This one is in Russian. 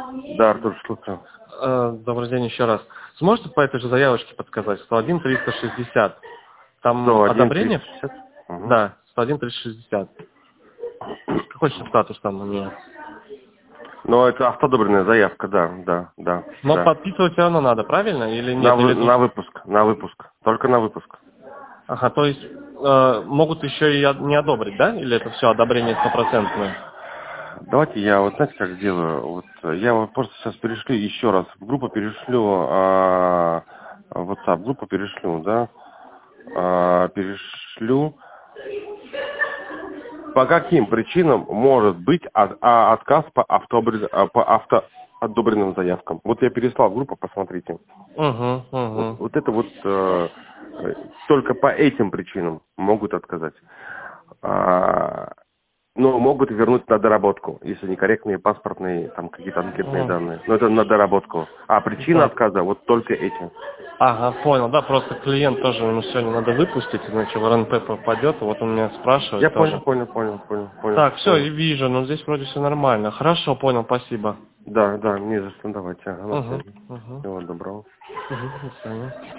Да, Артур, слушаю. Добрый день еще раз. Сможете по этой же заявочке подсказать? 101-360. Там 101 одобрение? 360. Угу. Да, 101-360. Какой сейчас статус там у меня? Но это автодобренная заявка, да. Но подписывать все равно надо, правильно? Или нет? Или тут... На выпуск. Только на выпуск. Ага, то есть могут еще и не одобрить, да? Или это все одобрение стопроцентное? Давайте я вот знаете как сделаю? Вот я вот просто сейчас перешлю еще раз. В группу перешлю, в WhatsApp группу перешлю, да? Перешлю. По каким причинам может быть отказ по автоодобренным заявкам? Вот я переслал в группу, посмотрите. Угу. Вот это вот только по этим причинам могут отказать. Но могут вернуть на доработку, если некорректные паспортные, там какие-то анкетные данные. Но это на доработку. А причина Так. отказа вот только эти. Ага, понял, да, просто клиент тоже, ему сегодня надо выпустить, иначе в РНП попадет, вот он меня спрашивает Я понял. тоже. Так, все, и Понял. вижу, но здесь вроде все нормально. Хорошо, понял, спасибо. Да, не за что, давайте. Ага, на связи. Угу. Всего доброго. До свидания.